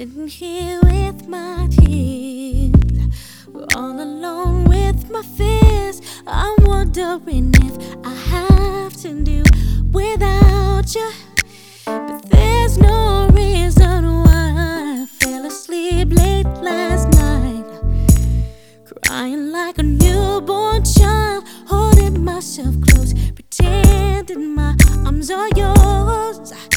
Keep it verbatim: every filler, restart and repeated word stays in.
Sitting here with my tears, all alone with my fears. I'm wondering if I have to do without you, but there's no reason why. I fell asleep late last night, crying like a newborn child, holding myself close, pretending my arms are yours.